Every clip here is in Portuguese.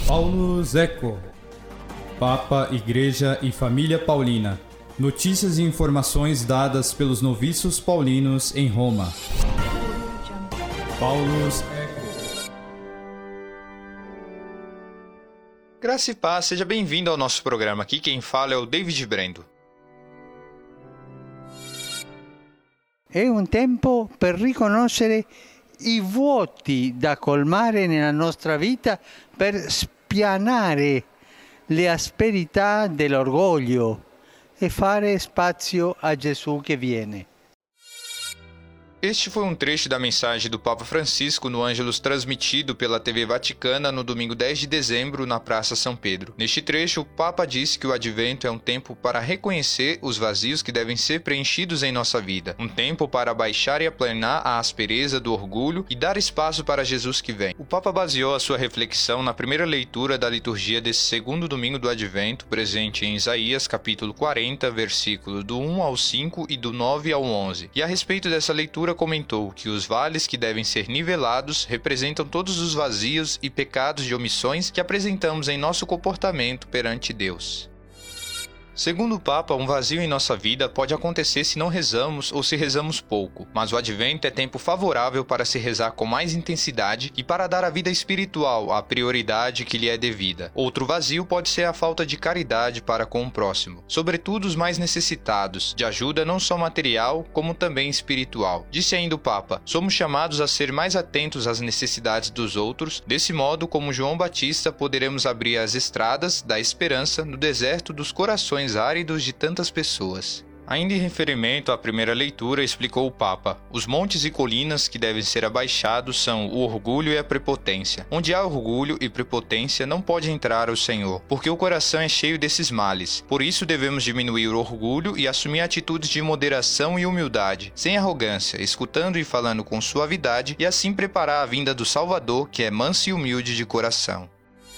Paulus Eco, Papa, Igreja e Família Paulina. Notícias e informações dadas pelos noviços paulinos em Roma. Paulus Eco. Graça e paz, seja bem-vindo ao nosso programa. Aqui quem fala é o David Brendo. È un tempo per riconoscere i vuoti da colmare nella nostra vita, per spianare le asperità dell'orgoglio e fare spazio a Gesù che viene. Este foi um trecho da mensagem do Papa Francisco no Ângelus transmitido pela TV Vaticana no domingo 10 de dezembro na Praça São Pedro. Neste trecho, o Papa disse que o Advento é um tempo para reconhecer os vazios que devem ser preenchidos em nossa vida, um tempo para abaixar e aplanar a aspereza do orgulho e dar espaço para Jesus que vem. O Papa baseou a sua reflexão na primeira leitura da liturgia desse segundo domingo do Advento, presente em Isaías capítulo 40, versículo do 1 ao 5 e do 9 ao 11. E a respeito dessa leitura comentou que os vales que devem ser nivelados representam todos os vazios e pecados de omissões que apresentamos em nosso comportamento perante Deus. Segundo o Papa, um vazio em nossa vida pode acontecer se não rezamos ou se rezamos pouco, mas o Advento é tempo favorável para se rezar com mais intensidade e para dar à vida espiritual a prioridade que lhe é devida. Outro vazio pode ser a falta de caridade para com o próximo, sobretudo os mais necessitados, de ajuda não só material, como também espiritual. Disse ainda o Papa, somos chamados a ser mais atentos às necessidades dos outros, desse modo, como João Batista, poderemos abrir as estradas da esperança no deserto dos corações áridos de tantas pessoas. Ainda em referimento à primeira leitura, explicou o Papa, os montes e colinas que devem ser abaixados são o orgulho e a prepotência. Onde há orgulho e prepotência não pode entrar o Senhor, porque o coração é cheio desses males. Por isso devemos diminuir o orgulho e assumir atitudes de moderação e humildade, sem arrogância, escutando e falando com suavidade, e assim preparar a vinda do Salvador, que é manso e humilde de coração.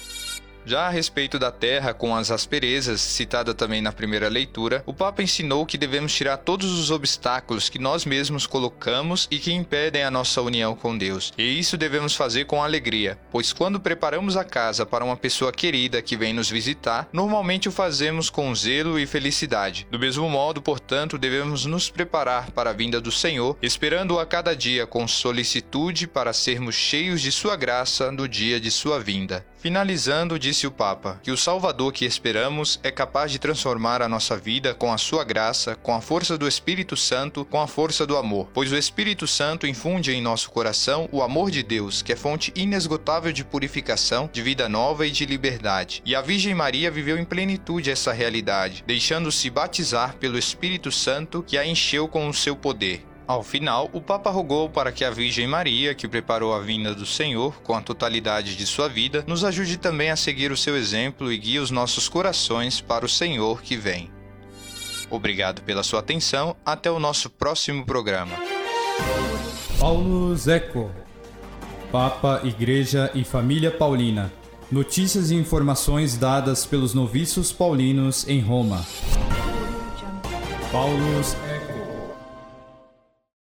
Já a respeito da terra com as asperezas, citada também na primeira leitura, o Papa ensinou que devemos tirar todos os obstáculos que nós mesmos colocamos e que impedem a nossa união com Deus. E isso devemos fazer com alegria, pois quando preparamos a casa para uma pessoa querida que vem nos visitar, normalmente o fazemos com zelo e felicidade. Do mesmo modo, portanto, devemos nos preparar para a vinda do Senhor, esperando-o a cada dia com solicitude para sermos cheios de sua graça no dia de sua vinda. Finalizando, disse o Papa, que o Salvador que esperamos é capaz de transformar a nossa vida com a sua graça, com a força do Espírito Santo, com a força do amor, pois o Espírito Santo infunde em nosso coração o amor de Deus, que é fonte inesgotável de purificação, de vida nova e de liberdade. E a Virgem Maria viveu em plenitude essa realidade, deixando-se batizar pelo Espírito Santo, que a encheu com o seu poder. Ao final, o Papa rogou para que a Virgem Maria, que preparou a vinda do Senhor com a totalidade de sua vida, nos ajude também a seguir o seu exemplo e guie os nossos corações para o Senhor que vem. Obrigado pela sua atenção, até o nosso próximo programa. Paulus Eco, Papa, Igreja e Família Paulina. Notícias e informações dadas pelos noviços paulinos em Roma. Paulus Eco.